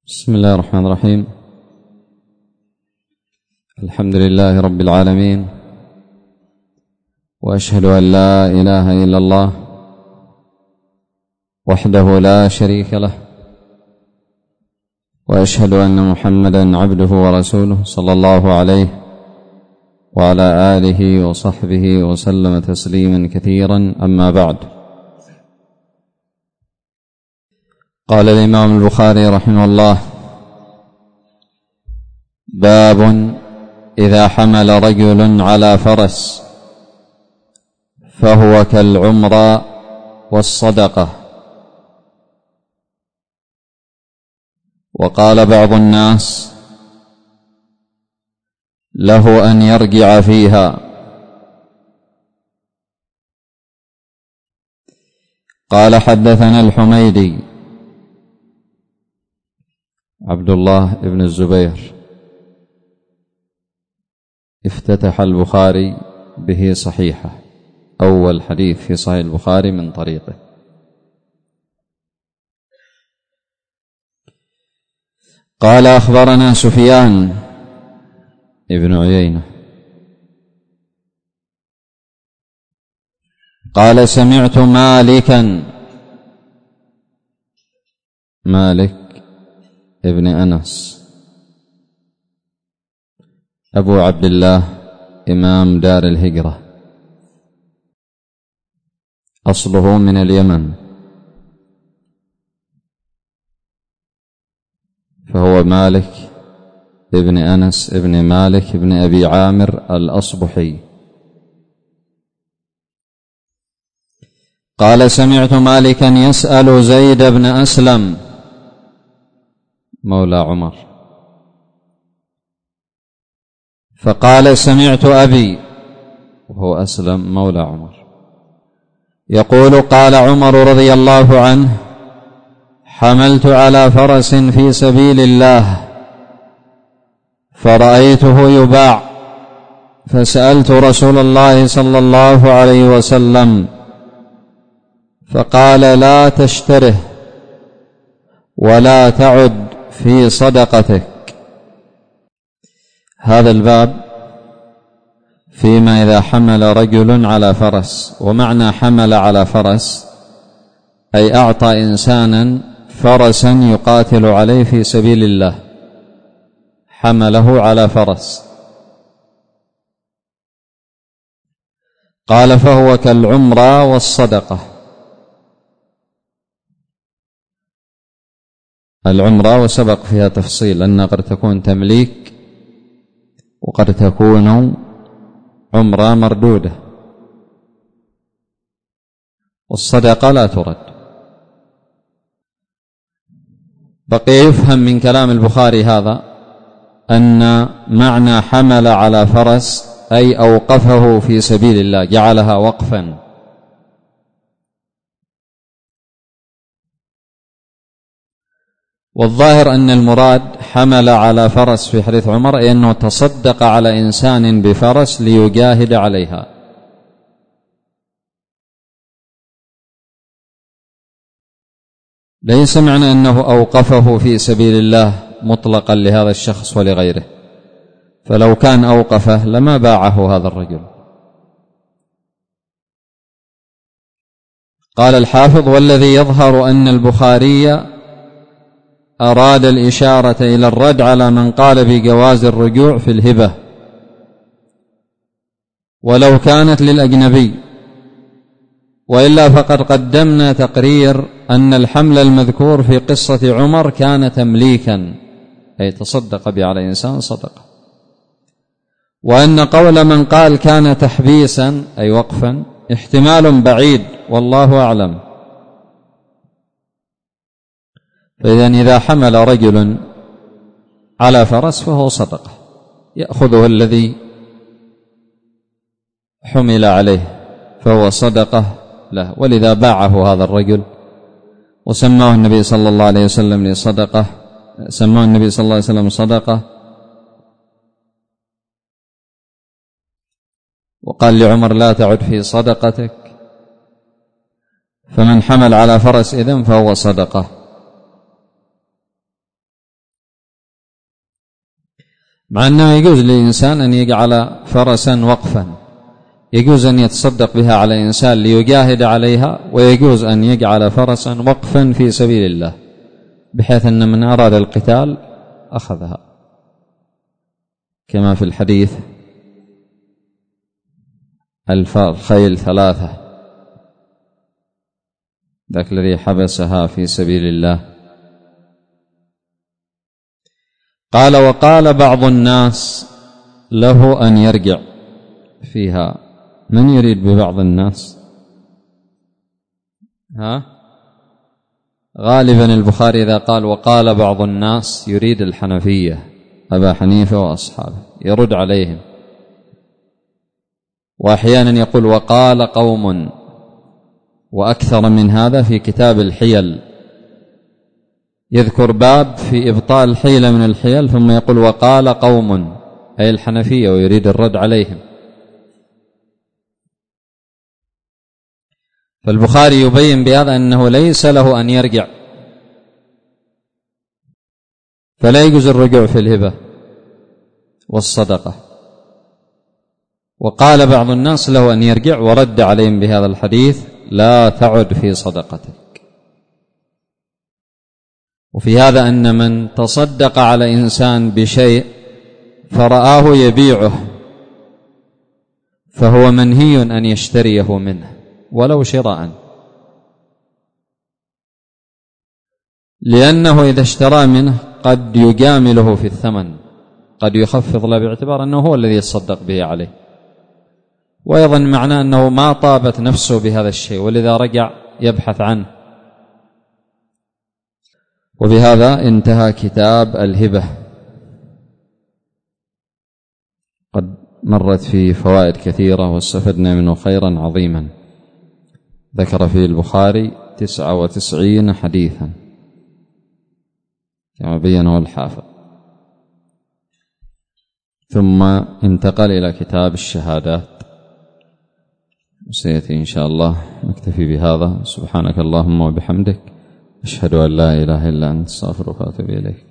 بسم الله الرحمن الرحيم. الحمد لله رب العالمين، وأشهد أن لا إله إلا الله وحده لا شريك له، وأشهد أن محمدا عبده ورسوله صلى الله عليه وعلى آله وصحبه وسلم تسليما كثيرا. أما بعد، قال الإمام البخاري رحمه الله: باب إذا حمل رجل على فرس فهو كالعمرة والصدقة. وقال بعض الناس: له أن يرجع فيها. قال: حدثنا الحميدي عبد الله بن الزبير. افتتح البخاري به صحيحة، أول حديث في صحيح البخاري من طريقه. قال: أخبرنا سفيان ابن عيينة قال: سمعت مالك ابن أنس أبو عبد الله إمام دار الهجرة، أصله من اليمن، فهو مالك ابن أنس ابن مالك ابن أبي عامر الأصبحي. قال: سمعت مالكا يسأل زيد بن أسلم مولى عمر، فقال: سمعت أبي، وهو أسلم مولى عمر، يقول: قال عمر رضي الله عنه: حملت على فرس في سبيل الله فرأيته يباع، فسألت رسول الله صلى الله عليه وسلم فقال: لا تشتره ولا تعد في صدقتك. هذا الباب فيما إذا حمل رجل على فرس. ومعنى حمل على فرس أي أعطى إنسانا فرسا يقاتل عليه في سبيل الله، حمله على فرس. قال: فهو كالعمرة والصدقة. العمرة وسبق فيها تفصيل أنها قد تكون تمليك وقد تكون عمرة مردودة، والصدقة لا ترد. بقي يفهم من كلام البخاري هذا أن معنى حمل على فرس أي أوقفه في سبيل الله، جعلها وقفا. والظاهر أن المراد حمل على فرس في حديث عمر أي أنه تصدق على إنسان بفرس ليجاهد عليها. ليس معنى أنه أوقفه في سبيل الله مطلقا لهذا الشخص ولغيره، فلو كان أوقفه لما باعه هذا الرجل. قال الحافظ: والذي يظهر أن البخاري أراد الإشارة إلى الرد على من قال بجواز الرجوع في الهبة ولو كانت للأجنبي، وإلا فقد قدمنا تقرير أن الحمل المذكور في قصة عمر كان تمليكا أي تصدق به على إنسان صدقة، وأن قول من قال كان تحبيسا أي وقفا احتمال بعيد والله أعلم. فإذن إذا حمل رجل على فرس فهو صدقة، يأخذه الذي حمل عليه فهو صدقة له، ولذا باعه هذا الرجل وسماه النبي صلى الله عليه وسلم لصدقة، سماه النبي صلى الله عليه وسلم صدقة، وقال لعمر: لا تعد في صدقتك. فمن حمل على فرس إذن فهو صدقة. مع أنه يجوز للإنسان أن يجعل فرسا وقفا، يجوز أن يتصدق بها على إنسان ليجاهد عليها، ويجوز أن يجعل فرسا وقفا في سبيل الله بحيث أن من أراد القتال أخذها، كما في الحديث الخيل 3 ذاك الذي حبسها في سبيل الله. قال: وقال بعض الناس له أن يرجع فيها. من يريد ببعض الناس؟ غالبا البخاري إذا قال وقال بعض الناس يريد الحنفية، أبا حنيفة وأصحابه، يرد عليهم. وأحيانا يقول وقال قوم، وأكثر من هذا في كتاب الحيل، يذكر باب في إبطال حيلة من الحيل ثم يقول وقال قوم، أي الحنفية، ويريد الرد عليهم. فالبخاري يبين بهذا أنه ليس له أن يرجع، فلا يجوز الرجوع في الهبة والصدقة. وقال بعض الناس له أن يرجع، ورد عليهم بهذا الحديث لا تعد في صدقتك. وفي هذا أن من تصدق على إنسان بشيء فرآه يبيعه فهو منهي أن يشتريه منه ولو شراء، لأنه إذا اشترى منه قد يجامله في الثمن، قد يخفض له باعتبار أنه هو الذي يتصدق به عليه، وأيضا معناه أنه ما طابت نفسه بهذا الشيء ولذا رجع يبحث عنه. وبهذا انتهى كتاب الهبة. قد مرت فيه فوائد كثيرة واستفدنا منه خيرا عظيما. ذكر فيه البخاري 99 حديثا كما بينه الحافظ، ثم انتقل إلى كتاب الشهادات. سيأتي إن شاء الله. نكتفي بهذا. سبحانك اللهم وبحمدك، أشهد أن لا إله إلا أنت، أستغفرك وأتوب إليك.